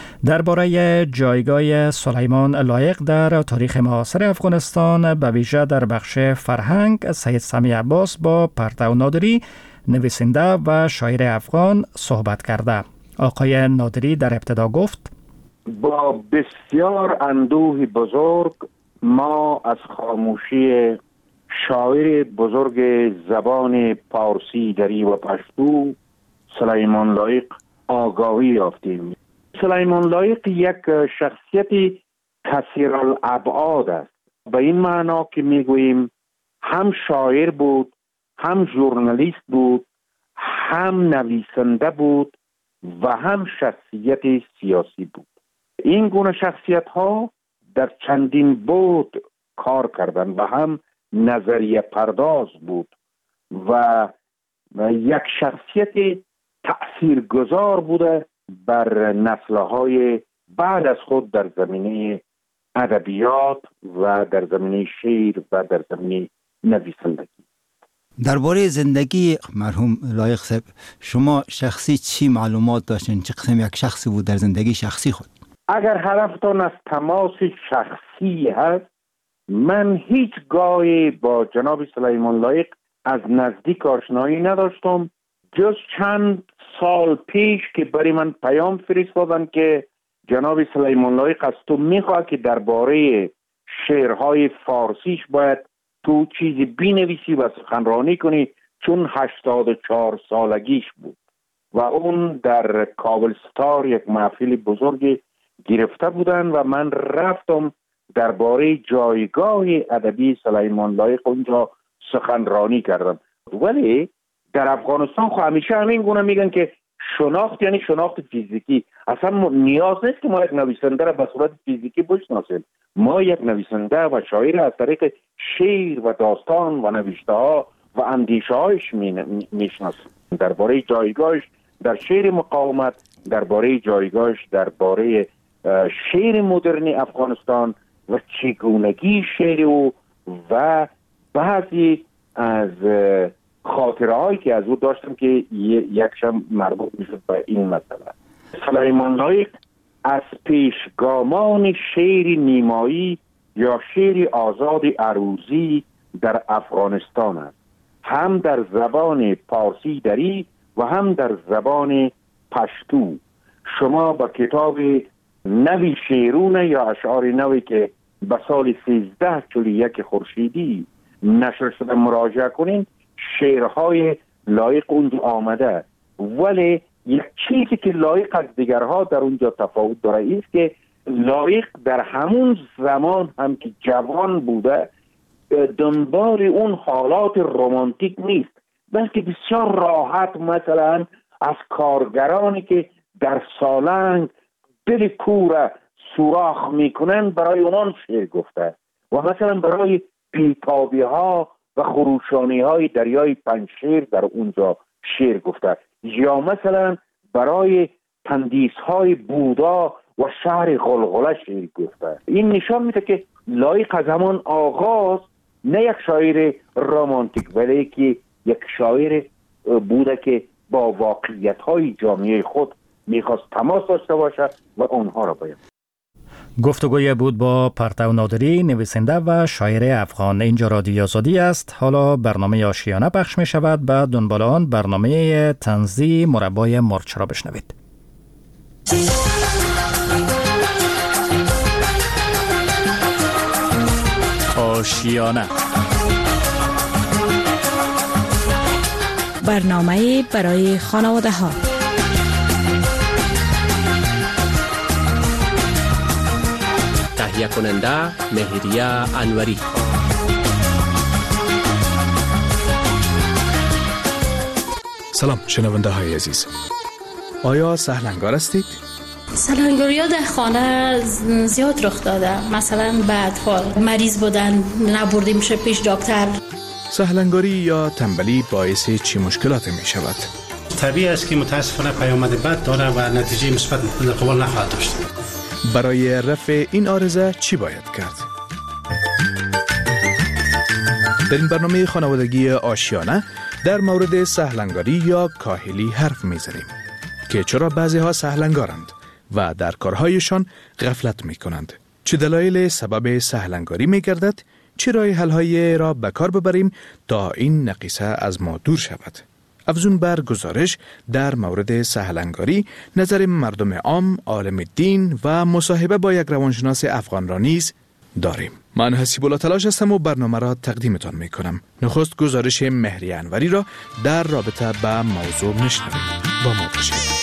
درباره جایگاه سلیمان لایق در تاریخ معاصر افغانستان به ویژه در بخش فرهنگ، سید سمی عباس با پرتو نادری نویسنده و شاعر افغان صحبت کرده. آقای نادری در ابتدا گفت: با بسیار اندوه بزرگ ما از خاموشی شاعر بزرگ زبان پارسی، دری و پشتو سلیمان لایق آگاهی یافتیم. سلیمان لایق یک شخصیت کثیرالابعاد است، به این معنا که میگوییم هم شاعر بود، هم ژورنالیست بود، هم نویسنده بود و هم شخصیت سیاسی بود. این گونه شخصیت ها در چندین بود کار کردند و هم نظریه پرداز بود و یک شخصیت تأثیرگذار بوده بر نسل‌های بعد از خود در زمینه ادبیات و در زمینه شعر و در زمینه نویسندگی. درباره زندگی مرحوم لایق صاحب شما شخصی چی معلومات داشتین؟ چه قسم یک شخصی بود در زندگی شخصی خود؟ اگر هدفتان از تماس شخصی هست، من هیچ گاهی با جناب سلیمان لایق از نزدیک آشنایی نداشتم، جز چند سال پیش که برای من پیام فرستادن که جناب سلیمان لایق از تو میخواد که درباره شعرهای فارسیش باید تو چیزی بینویسی و سخنرانی کنی، چون 84 سالگیش بود و اون در کابل ستار یک محفل بزرگ گرفته بودن و من رفتم درباره جایگاه ادبی سلیمان لایق اونجا سخنرانی کردم. ولی در افغانستان خو همیشه همین گونه میگن که شناخت یعنی شناخت فیزیکی. اصلا نیاز نیست که ما یک نویسنده را به صورت فیزیکی بشناسیم. ما یک نویسنده و شاعر از طریق شعر و داستان و نوشته ها و اندیشه هایش میشناسیم. درباره جایگاهش در شعر مقاومت، درباره جایگاهش درباره شعر مدرن افغانستان و چگونگی شعر او و بعضی از خاطره هایی که از او داشتم که یکشم مربوط میشد به این مسئله. سلیمان لایق از پیشگامان شعر نیمایی یا شعر آزاد عروضی در افغانستان است، هم در زبان پارسی دری و هم در زبان پشتو. شما با کتاب نوی شیرونه یا اشعار نوی که به سال 1341 خورشیدی نشر شده مراجعه کنین، شعرهای لایق اونجا آمده. ولی یک چیزی که لایق از دیگرها در اونجا تفاوت داره است که لایق در همون زمان هم که جوان بوده دنبال اون حالات رمانتیک نیست، بلکه بسیار راحت مثلا از کارگرانی که در سالنگ دل کور سوراخ میکنن برای اونان شعر گفته و مثلا برای بیتابی ها و خروشانی های دریای پنجشیر در اونجا شعر گفته، یا مثلا برای تندیس های بودا و شهر غلغله شعر گفته. این نشان میده که لایق از همان آغاز نه یک شاعر رمانتیک ولی که یک شاعر بوده که با واقعیت های جامعه خود میخواست تماس داشته باشه و اونها را بیان. گفتگوی بود با پرتو نادری، نویسنده و شاعر افغان. اینجا رادیو آزادی است. حالا برنامه آشیانه پخش می شود. به دنبال آن برنامه طنزی مربای مرچ را بشنوید. آشیانه، برنامه برای خانواده ها. تهیه کننده مهریه انوری. سلام شنونده های عزیز، آیا سهلنگار هستید؟ سهلنگاری ها در خانه زیاد رخ داده. مثلا به اطفال مریض بودن نبردیم میشه پیش دکتر. سهلنگاری یا تنبلی باعث چی مشکلاتی می شود؟ طبیعی است که متاسفانه پیامد بد داره و نتیجه مثبت قبول نخواهد داشت. برای رفع این عارضه چی باید کرد؟ در این برنامه خانوادگی آشیانه در مورد سهلنگاری یا کاهلی حرف میزنیم که چرا بعضی ها سهلنگارند و در کارهایشان غفلت می کنند. چه دلایل سبب سهلنگاری می گردد؟ چه راه حل‌هایی را به کار ببریم تا این نقیصه از ما دور شود؟ افزون بر گزارش در مورد سهلنگاری، نظر مردم عام، عالم دین و مصاحبه با یک روانشناس افغان را نیز داریم. من حسیب الله تلاش هستم و برنامه را تقدیمتان می کنم. نخست گزارش مهریه انوری را در رابطه با موضوع میشنویم. با ما باشید.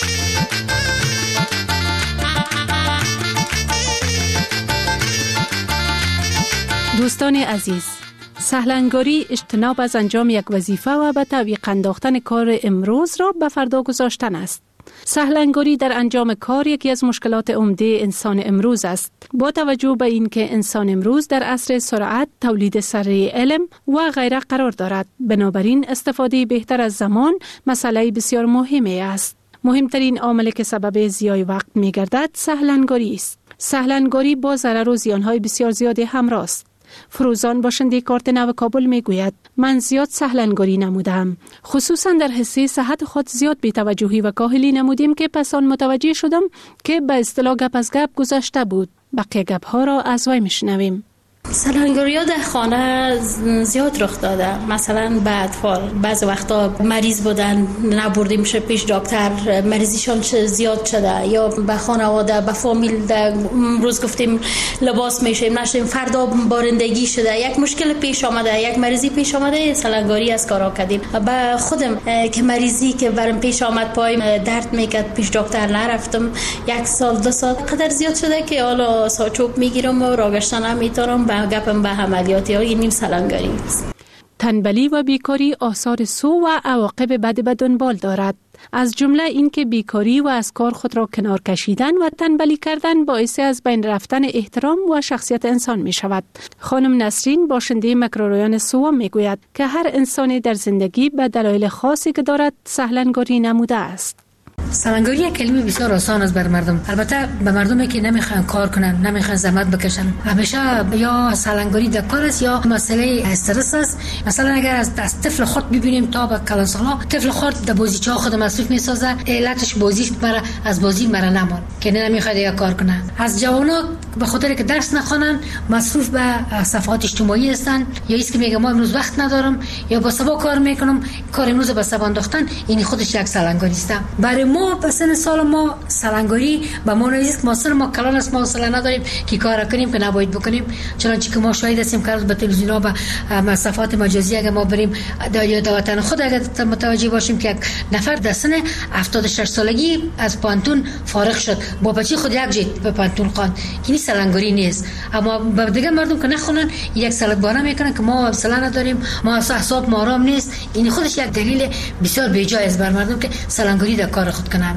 دوستان عزیز، سهلنگاری اجتناب از انجام یک وظیفه و به تعویق انداختن کار امروز را به فردا گذاشتن است. سهلنگاری در انجام کار یکی از مشکلات عمده انسان امروز است. با توجه به اینکه انسان امروز در عصر سرعت، تولید سریع علم و غیره قرار دارد، بنابراین استفاده بهتر از زمان مسئله بسیار مهمی است. مهمترین عاملی که سبب ضیاع وقت می گردد سهلنگاری است. سهلنگاری با ضرر و زیانهای بسیار زیادی همراه است. فروزان باشنده کارت نو کابل می گوید من زیاد سهلنگاری نمودم، خصوصا در حصه صحت خود زیاد بی‌توجهی و کاهلی نمودیم که پس آن متوجه شدم که به اصطلاح گپ از گپ گذشته بود. بقیه گپ ها را از وی میشنویم. سهلنگاری ها در خانه زیاد رخ داده. مثلا به اطفال بعض وقتا مریض بودن نبردیم میشه پیش دکتر، مریضیشان زیاد شده، یا به خانواده به فامیل روز گفتیم لباس میشیم نشیم، فردا بارندگی شده، یک مشکل پیش آمده، یک مریضی پیش آمده، سهلنگاری از کارا کردیم. به خودم که مریضی که برام پیش آمد، پایم درد میکرد، پیش دکتر نرفتم، 1 سال 2 سال قدر زیاد شده که حالا ساچوب میگیرم و راگشتن نمیتونم، گپم به عملیاتی ها. این سهلنگاری است. تنبلی و بیکاری آثار سو و عواقب بد به دنبال دارد. از جمله اینکه بیکاری و از کار خود را کنار کشیدن و تنبلی کردن باعث از بین رفتن احترام و شخصیت انسان می شود. خانم نسرین باشنده مکروریان سو می گوید که هر انسانی در زندگی به دلایل خاصی که دارد سهلنگاری نموده است. سهلنگاری یک کلمه بسیار آسان است بر مردم. البته به مردمی که نمیخوان کار کنن، نمیخوان زحمت بکشن، همیشه یا سهلنگاری در کار است یا مسئله استرس است. مثلا اگر از طفل خود ببینیم تا به کلانسالا، طفل خود در بازیچه خود مصروف میسازه، علتش بازیش برای از بازی مرا نمان که نمیخواد یا کار کنه. از جوانا به خاطر که درس نخوانن مصروف به صفحات اجتماعی هستن، یا ایست که میگه ما امروز وقت ندارم، یا با سبا کار میکنم، کار امروز به سبا انداختن، این خودش یک سهلنگاری است. برای ما پسن سال ما سهلنگاری به ما نیست. ما سر ما کلان است، ما حوصله نداریم که کار کنیم که نباید بکنیم. چنانچه که ما شاهد هستیم که به تلویزیون ها و صفحات مجازی اگر ما بریم در وطن خود اگر متوجه باشیم که یک نفر در سن 76 سالگی از پانتون فارغ شد، با بچه خود یک جیت به پانتون خواند، این سهلنگاری نیست. اما به دیگه مردم که نخونن یک سالک بانه میکنن که ما حوصله نداریم، ما اعصاب آرام نیست. این خودش یک دلیل بسیار بی‌جای است بر مردم که سهلنگاری در کار خود کنن.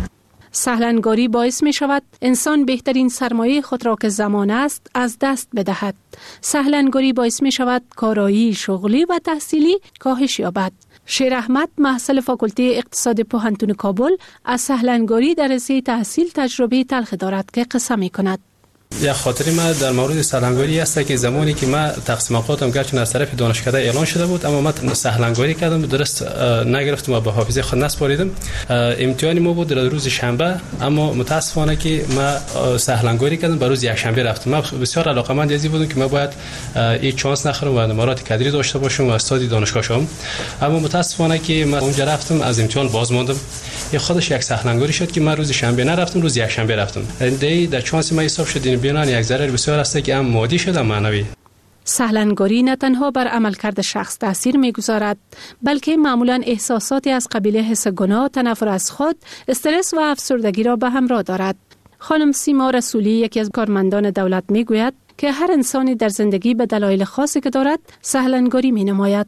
سهلنگاری باعث می شود انسان بهترین سرمایه خود را که زمان است از دست بدهد. سهلنگاری باعث می شود کارایی شغلی و تحصیلی کاهش یابد. شیر احمد محصل فاکولته اقتصاد پوهنتون کابل از سهلنگاری در رشته تحصیل تجربه تلخ دارد که قصه می کند. یک خاطری ما در مورد سهلنگاری است که زمانی که ما تقسیم اوقاتم گرچه از طرف دانشکده اعلان شده بود اما من سهلنگاری کردم درست نگرفتم و به حافظه خود نسپاریدم. امتحان ما بود در روز شنبه اما متاسفانه که ما سهلنگاری کردم به روز یک شنبه رفتم. من بسیار علاقه‌مند ازی بودم که ما باید این چانس نخورم و نمرات کادری داشته باشم و استاد دانشگاه شوم، اما متاسفانه که من اونجا رفتم از امتحان باز ماندم. این خودش یک سهلنگاری شد که من روز شنبه نرفتم، روز یک شنبه رفتم. در چانس ما حساب شد بیان یک ضرر بسیار است که هم مادی شد و معنوی. سهلنگاری نه تنها بر عملکرد شخص تاثیر می‌گذارد بلکه معمولاً احساساتی از قبیل حس گناه، تنفر از خود، استرس و افسردگی را به همراه دارد. خانم سیما رسولی یکی از کارمندان دولت میگوید که هر انسانی در زندگی به دلایل خاصی که دارد سهلنگاری می‌نماید.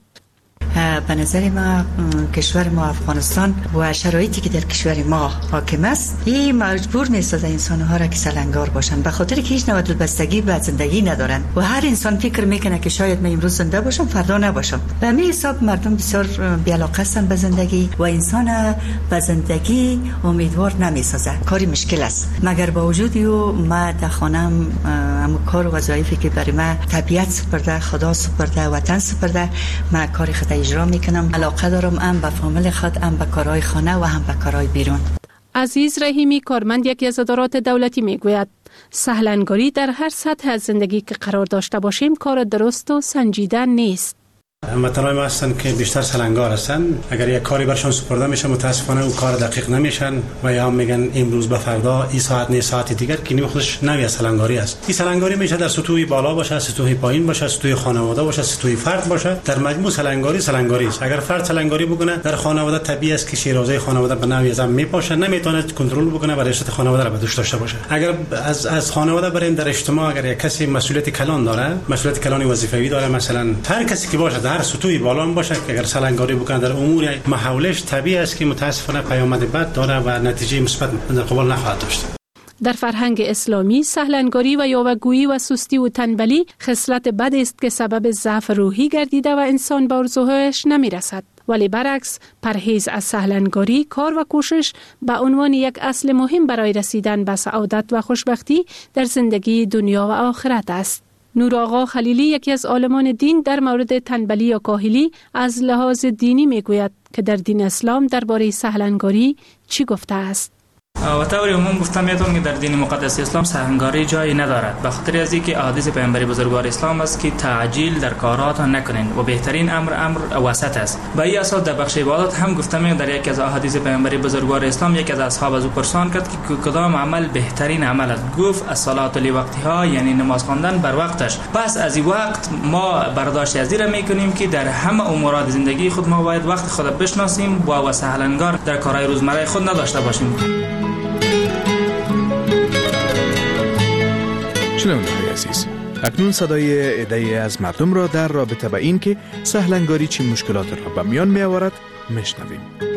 به نظر ما کشور ما افغانستان و شرایطی که در کشور ما حاکم است این مجبور می‌سازه انسان‌ها را که سهلنگار باشند، به خاطر که هیچ نوع دلبستگی به زندگی ندارند و هر انسان فکر میکنه که شاید من امروز زنده باشم فردا نباشم. به همین حساب مردم بسیار بی‌علاقه هستند به زندگی و انسان به زندگی امیدوار نمی‌سازه. کاری مشکل است. مگر با وجود ما در خانم کار و وظایفی که برای ما طبیعت سپرده، خدا سپرده، وطن سپرده، ما کار خود اجرا میکنم. علاقه دارم هم به فامیل خود، هم به کارهای خانه و هم به کارهای بیرون. عزیز رحیمی کارمند یکی از ادارات دولتی میگوید سهلنگاری در هر سطح از زندگی که قرار داشته باشیم کار درست و سنجیده نیست. هموطنان ما هستن که بیشتر سهلنگار هستن. اگر یک کاری برشان سپرده میشه متاسفانه اون کار دقیق نمیشن و یا میگن امروز به فردا این ساعت نه ساعت دیگر که نیم خودش نوی سهلنگاری است. این سهلنگاری میشه در سطوح بالا باشه، سطوح پایین باشه، سطوح خانواده باشه، سطوح فرد باشه. در مجموع سهلنگاری است. اگر فرد سهلنگاری بکنه در خانواده طبیعی است که شیرازه خانواده به نوی ازم میپاشه، نمیتونه کنترل بکنه و رشته خانواده را به دوش داشته باشه. اگر از خانواده بریم در اجتماع، اگر یک کسی مسئولیت کلان داره، مسئولیت کلان وظیفوی داره، مثلا هر کسی که باشه هر سطوحی بالا باشه که اگر سهلنگاری بکنه در امور محولش طبیعی است که متاسفانه پیامد بد داره و نتیجه مثبت در قبال نخواهد داشت. در فرهنگ اسلامی سهلنگاری و یاوه‌گویی و سستی و تنبلی خصلت بد است که سبب ضعف روحی گردیده و انسان به آرزوهایش نمیرسد. ولی برعکس پرهیز از سهلنگاری، کار و کوشش به عنوان یک اصل مهم برای رسیدن به سعادت و خوشبختی در زندگی دنیا و آخرت است. نور آقا خلیلی یکی از عالمان دین در مورد تنبلی یا کاهلی از لحاظ دینی میگوید که در دین اسلام درباره سهلنگاری چی گفته است. و طور عموم گفتم میتونم که در دین مقدس اسلام سهلنگاری جایی ندارد، به خاطر از اینکه احادیث پیامبر بزرگوار اسلام است که تعجیل در کارات نکنین و بهترین امر وسط است. به این اساس در بخش عبادات هم گفتم در یکی از احادیث پیامبر بزرگوار اسلام یکی از اصحاب از او پرسان کرد که کدام عمل بهترین عمل است. گفت الصلاه لوقتها، یعنی نماز خواندن بر وقتش. پس از این وقت ما برداشت از این میکنیم که در همه امورات زندگی خود ما باید وقت خود بشناسیم و سهلنگار در کارهای روزمره خود نداشته باشیم. شنونده‌های عزیز، اکنون صدای عده‌ای از مردم را در رابطه با این که سهلنگاری چه مشکلات را به میان می آورد میشنویم.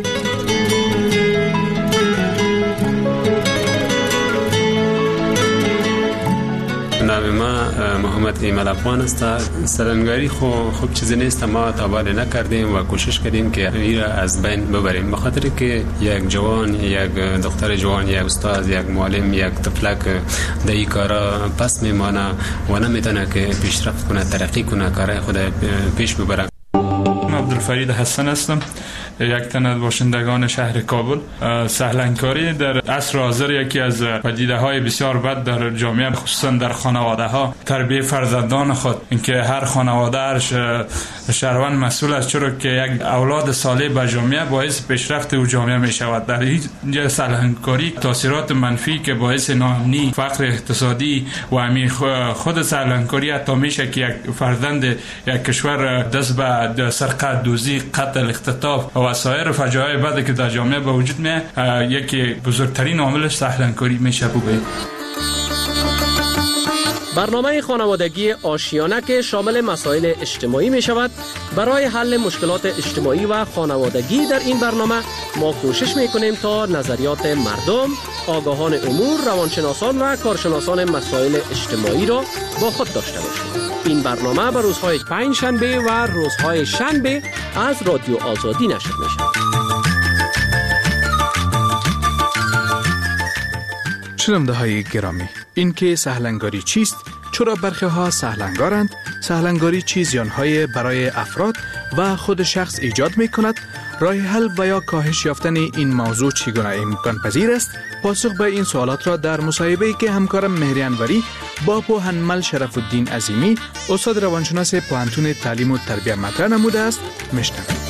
نام ما محمد ایمل افغان است. سهلنگاری خوب چیزی نیست، ما تا حالا نکردیم و کوشش کردیم که این را از بین ببریم، به خاطر که یک جوان، یک دختر جوان، یک استاد، یک معلم، یک طفلک در این کارا پس میمانه و نمیتونه که پیشرفت کنه، ترقی کنه، کارهای خود پیش ببره. عبدالفرید حسن هستم، یک تن از باشندگان شهر کابل. سهلنگاری در عصر حاضر یکی از پدیده‌های بسیار بد در جامعه، خصوصا در خانواده‌ها. تربیت فرزندان خود، اینکه هر خانواده هر شهروند مسئول است، چرا که یک اولاد صالح به جامعه باعث پیشرفت او جامعه می شود. در این سهلنگاری تاثیرات منفی که باعث ناامنی، فقر اقتصادی و همین خود سهلنگاری حتی میشه که یک فرزند یک کشور دست به سرقت، دزدی، قتل، اختطاف و سایر فجایع بعد که در جامعه به وجود میاد، یکی بزرگترین عاملش سهلنگاری میشه بگوییم. برنامه خانوادگی آشیانه که شامل مسائل اجتماعی می شود. برای حل مشکلات اجتماعی و خانوادگی در این برنامه ما کوشش می کنیم تا نظریات مردم، آگاهان امور، روانشناسان و کارشناسان مسائل اجتماعی را با خود داشته باشیم. این برنامه به روزهای پنجشنبه و روزهای شنبه از رادیو آزادی نشر می شود. شنونده های گرامی، این که سهلنگاری چیست؟ چرا برخی ها سهلنگارند؟ سهلنگاری چه زیان‌های برای افراد و خود شخص ایجاد می کند؟ راه حل و یا کاهش یافتن این موضوع چگونه امکان پذیر است؟ پاسخ به این سوالات را در مصاحبه‌ای که همکارم مهری انوری با پوهنمل شرف الدین عظیمی، استاد روانشناس پوهنتون تعلیم و تربیت مطرح نموده است میشنوید.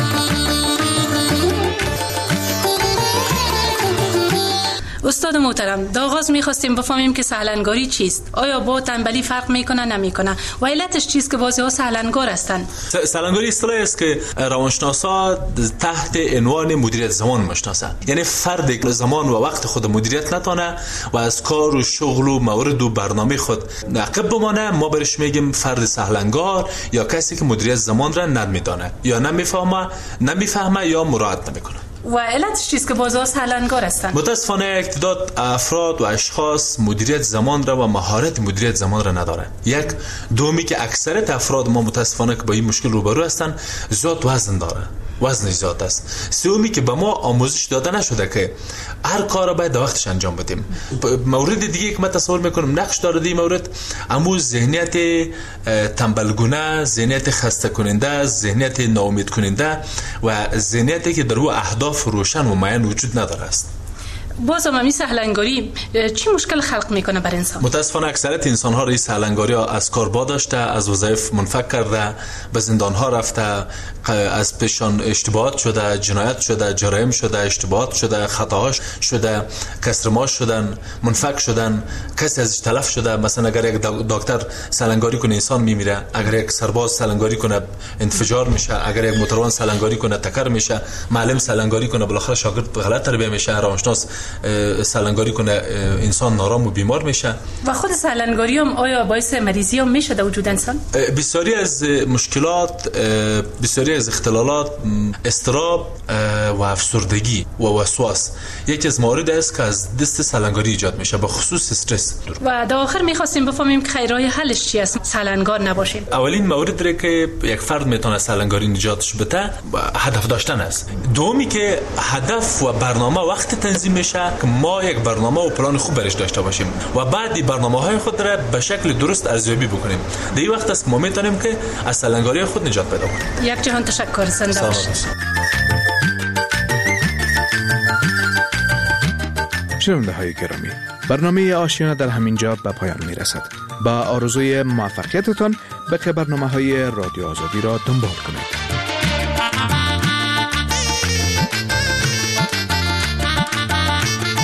استاد محترم، در آغاز می‌خواستیم بفهمیم که سهلنگاری چیست؟ آیا با تنبلی فرق می‌کنه نمی‌کنه؟ و علتش چیست که بعضی‌ها سهلنگار هستند؟ سهلنگاری اصطلاحی است که روانشناسا تحت عنوان مدیریت زمان می‌شناسند. یعنی فردی که زمان و وقت خود مدیریت نتونه و از کار و شغل و موارد و برنامه خود عقب بمانه، ما برش میگیم فرد سهلنگار یا کسی که مدیریت زمان را نمی‌دانه یا نمی‌فهمه یا مراعات نمی‌کنه. و علتش چیست که بازار سهلنگار هستند؟ متاسفانه اعتداد افراد و اشخاص مدیریت زمان را و مهارت مدیریت زمان را ندارند. یک دومی که اکثریت افراد ما متاسفانه که با این مشکل روبرو هستند، زیاد وزن داره، وزن زیاد است. سومی که به ما آموزش داده نشده که هر کار را باید در وقتش انجام بدیم. مورد دیگه که من تصور میکنم نقش داره این مورد، امو ذهنیت تنبلگونه، ذهنیت خسته کننده، ذهنیت ناامید کننده و ذهنیتی که در او اهداف روشن و معین وجود نداره است. باز هم سهلنگاری چی مشکل خلق میکنه بر انسان؟ متاسفانه اکثریت انسان ها این سهلنگاری ها از کار داشته، از وظایف منفک کرده، به زندان ها رفته، از پیشان اشتباهات شده، جنایت شده، جرایم شده، اشتباهات شده، خطاهاش شده، کسرماش شدن، منفک شدن، کسی ازش تلف شده. مثلا اگر یک دکتر سهلنگاری کنه انسان میمیره، اگر یک سرباز سهلنگاری کنه انفجار میشه، اگر یک موتروان سهلنگاری کنه تکر میشه، معلم سهلنگاری کنه بالاخره شاگرد غلط تربیت میشه، روانشناس سهلنگاری کنه انسان نارام و بیمار میشه. و خود سهلنگاری هم آیا باعث مریضی هم میشه در وجود انسان؟ بسیاری از مشکلات، بسیاری از اختلالات، اضطراب و افسردگی و وسواس یکی از موارد است که از دست سهلنگاری ایجاد میشه، به خصوص استرس. و در آخر میخواستیم بفهمیم که راه حلش چی است سهلنگار نباشیم. اولین مورد را که یک فرد میتونه سهلنگاری نجاتش بده هدف داشتن است. دومی که هدف و برنامه وقت تنظیم میشه که ما یک برنامه و پلان خوب برش داشته باشیم و بعد این برنامه‌های خود را به شکل درست ارزیابی بکنیم. در این وقت است که ما میتونیم که از سهلنگاری خود نجات پیدا کنیم. یک جهان تشکر. زنده باشید. شنونده های گرامی، برنامه آشیانه در همین جا به پایان می رسد. با آرزوی موفقیتتان به برنامه های رادیو آزادی را دنبال کنید.